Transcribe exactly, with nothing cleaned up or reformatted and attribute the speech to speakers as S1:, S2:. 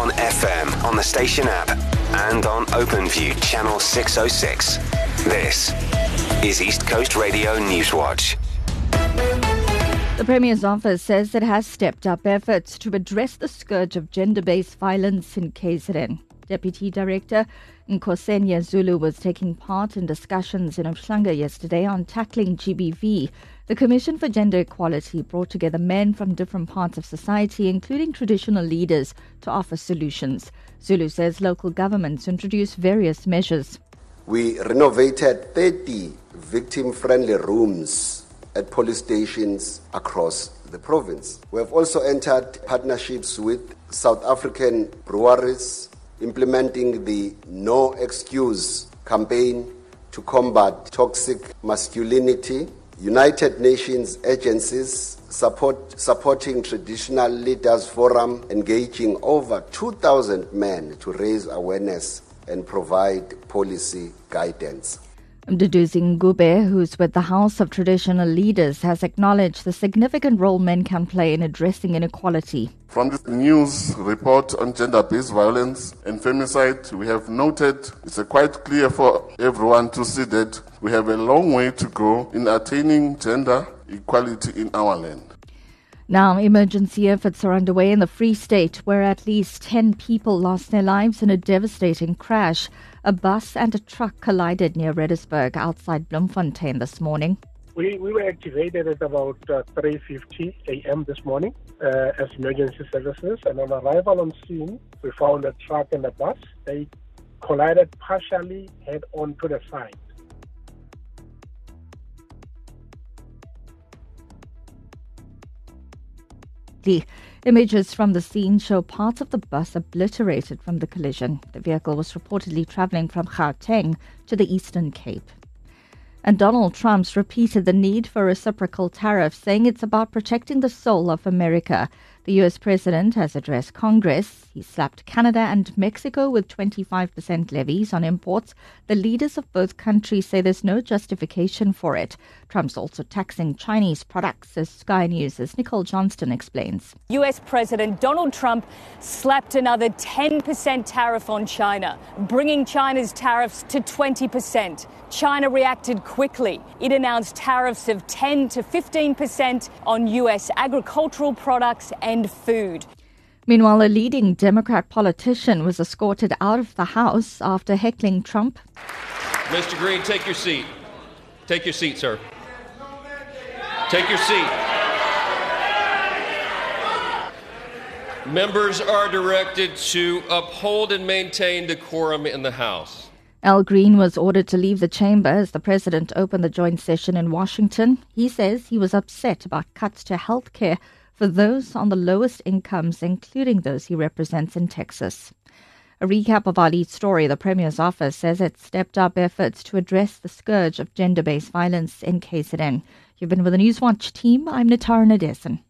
S1: on F M, on the station app, and on OpenView channel six oh six. This is East Coast Radio Newswatch.
S2: The Premier's office says it has stepped up efforts to address the scourge of gender-based violence in K Z N. Deputy Director Nkosenya Zulu was taking part in discussions in Umhlanga yesterday on tackling G B V. The Commission for Gender Equality brought together men from different parts of society, including traditional leaders, to offer solutions. Zulu says local governments introduced various measures.
S3: We renovated thirty victim-friendly rooms at police stations across the province. We have also entered partnerships with South African breweries, implementing the No Excuse campaign to combat toxic masculinity, United Nations agencies support, supporting Traditional Leaders Forum, engaging over two thousand men to raise awareness and provide policy guidance.
S2: Duduzi Ngube, who's with the House of Traditional Leaders, has acknowledged the significant role men can play in addressing inequality.
S4: From this news report on gender-based violence and femicide, we have noted it's uh, quite clear for everyone to see that we have a long way to go in attaining gender equality in our land.
S2: Now, emergency efforts are underway in the Free State, where at least ten people lost their lives in a devastating crash. A bus and a truck collided near Redisburg outside Bloemfontein this morning.
S5: We, we were activated at about uh, three fifty a.m. this morning uh, as emergency services, and on arrival on scene, we found a truck and a bus. They collided partially head on to the side.
S2: The images from the scene show parts of the bus obliterated from the collision. The vehicle was reportedly travelling from Gauteng to the Eastern Cape. And Donald Trump's repeated the need for reciprocal tariffs, saying it's about protecting the soul of America. The U S president has addressed Congress. He slapped Canada and Mexico with twenty-five percent levies on imports. The leaders of both countries say there's no justification for it. Trump's also taxing Chinese products, as Sky News' Nicole Johnston explains.
S6: U S President Donald Trump slapped another ten percent tariff on China, bringing China's tariffs to twenty percent. China reacted quickly. It announced tariffs of ten to fifteen percent on U S agricultural products and food.
S2: Meanwhile, a leading Democrat politician was escorted out of the House after heckling Trump.
S7: Mister Green, take your seat. Take your seat, sir. Take your seat. Members are directed to uphold and maintain decorum in the House.
S2: Al Green was ordered to leave the chamber as the president opened the joint session in Washington. He says he was upset about cuts to health care for those on the lowest incomes, including those he represents in Texas. A recap of our lead story: the Premier's office says it stepped up efforts to address the scourge of gender-based violence in K Z N. You've been with the Newswatch team. I'm Natara Nadesan.